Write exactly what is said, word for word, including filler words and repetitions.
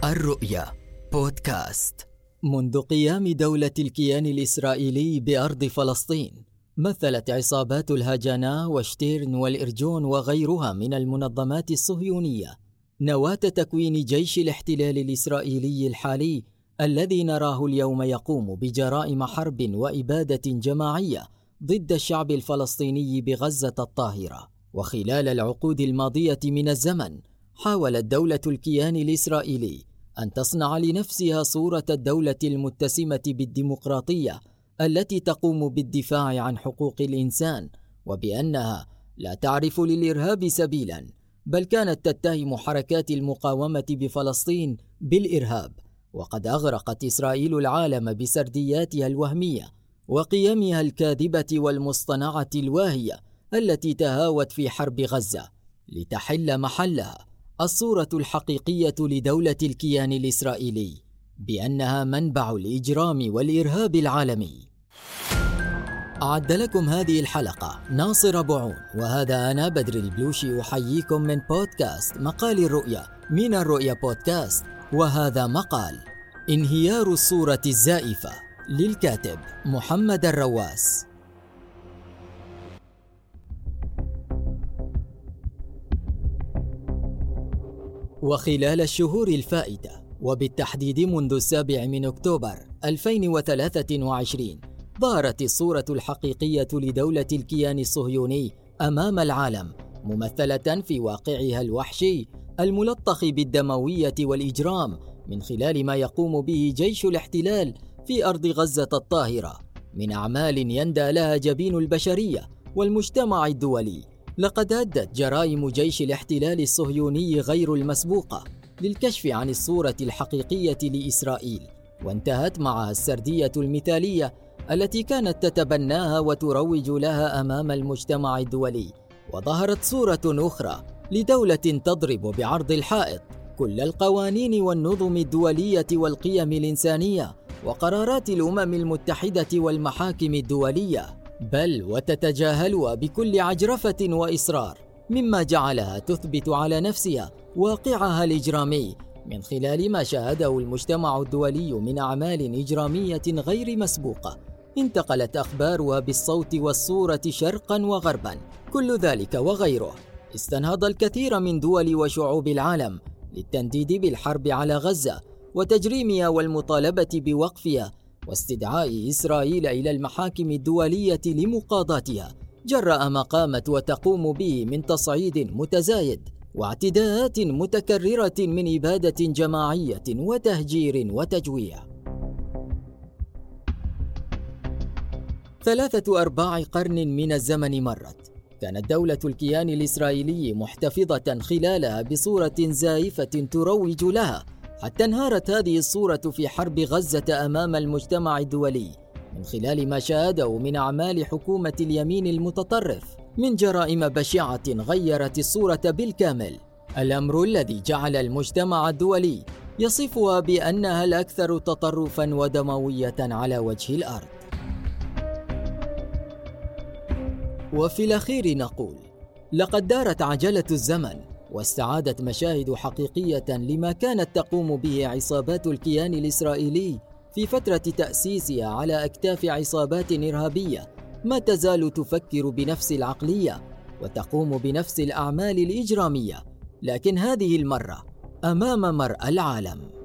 الرؤيا بودكاست. منذ قيام دولة الكيان الإسرائيلي بأرض فلسطين، مثلت عصابات الهاجانا وشتيرن والإرجون وغيرها من المنظمات الصهيونية نواة تكوين جيش الاحتلال الإسرائيلي الحالي الذي نراه اليوم يقوم بجرائم حرب وإبادة جماعية ضد الشعب الفلسطيني بغزة الطاهرة. وخلال العقود الماضية من الزمن، حاولت دولة الكيان الإسرائيلي أن تصنع لنفسها صورة الدولة المتسمة بالديمقراطية التي تقوم بالدفاع عن حقوق الإنسان، وبأنها لا تعرف للإرهاب سبيلا، بل كانت تتهم حركات المقاومة بفلسطين بالإرهاب. وقد أغرقت إسرائيل العالم بسردياتها الوهمية وقيمها الكاذبة والمصطنعة الواهية التي تهاوت في حرب غزة، لتحل محلها الصورة الحقيقية لدولة الكيان الإسرائيلي بأنها منبع الإجرام والإرهاب العالمي. أعد لكم هذه الحلقة ناصر بعون، وهذا أنا بدر البلوشي أحييكم من بودكاست مقال الرؤيا من الرؤيا بودكاست. وهذا مقال انهيار الصورة الزائفة للكاتب محمد الرواس. وخلال الشهور الفائتة، وبالتحديد منذ السابع من أكتوبر ألفين وثلاثة وعشرين، ظهرت الصورة الحقيقية لدولة الكيان الصهيوني أمام العالم، ممثلة في واقعها الوحشي الملطخ بالدموية والإجرام من خلال ما يقوم به جيش الاحتلال في أرض غزة الطاهرة من أعمال يندى لها جبين البشرية والمجتمع الدولي. لقد أدت جرائم جيش الاحتلال الصهيوني غير المسبوقة للكشف عن الصورة الحقيقية لإسرائيل، وانتهت معها السردية المثالية التي كانت تتبناها وتروج لها أمام المجتمع الدولي. وظهرت صورة أخرى لدولة تضرب بعرض الحائط كل القوانين والنظم الدولية والقيم الإنسانية وقرارات الأمم المتحدة والمحاكم الدولية، بل وتتجاهلها بكل عجرفة وإصرار، مما جعلها تثبت على نفسها واقعها الإجرامي من خلال ما شاهده المجتمع الدولي من أعمال إجرامية غير مسبوقة انتقلت أخبارها بالصوت والصورة شرقا وغربا. كل ذلك وغيره استنهض الكثير من دول وشعوب العالم للتنديد بالحرب على غزة وتجريمها والمطالبة بوقفها واستدعاء إسرائيل إلى المحاكم الدولية لمقاضاتها جراء ما قامت وتقوم به من تصعيد متزايد واعتداءات متكررة من إبادة جماعية وتهجير وتجويع. ثلاثة أرباع قرن من الزمن مرت، كانت دولة الكيان الإسرائيلي محتفظة خلالها بصورة زائفة تروج لها، حتى انهارت هذه الصورة في حرب غزة أمام المجتمع الدولي من خلال ما شاهده من أعمال حكومة اليمين المتطرف من جرائم بشعة غيرت الصورة بالكامل، الأمر الذي جعل المجتمع الدولي يصفها بأنها الأكثر تطرفاً ودموية على وجه الأرض. وفي الأخير نقول لقد دارت عجلة الزمن واستعادت مشاهد حقيقية لما كانت تقوم به عصابات الكيان الإسرائيلي في فترة تأسيسها على أكتاف عصابات إرهابية ما تزال تفكر بنفس العقلية وتقوم بنفس الأعمال الإجرامية، لكن هذه المرة أمام مرأى العالم.